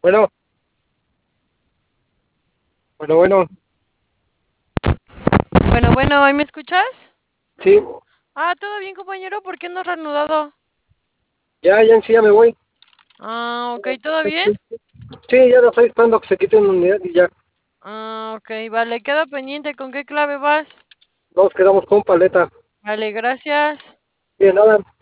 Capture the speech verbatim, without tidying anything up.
Bueno, bueno, bueno, Bueno, bueno, ¿ahí me escuchas? sí, Ah, ¿todo bien, compañero? ¿Por qué no has reanudado? ya, ya en sí ya me voy. Ah, ok, ¿todo bien? Sí, ya lo estoy esperando que se quite una unidad y ya Ah, ok, vale, queda pendiente. ¿Con qué clave vas? nos quedamos con paleta. Vale, gracias. Bien, nada.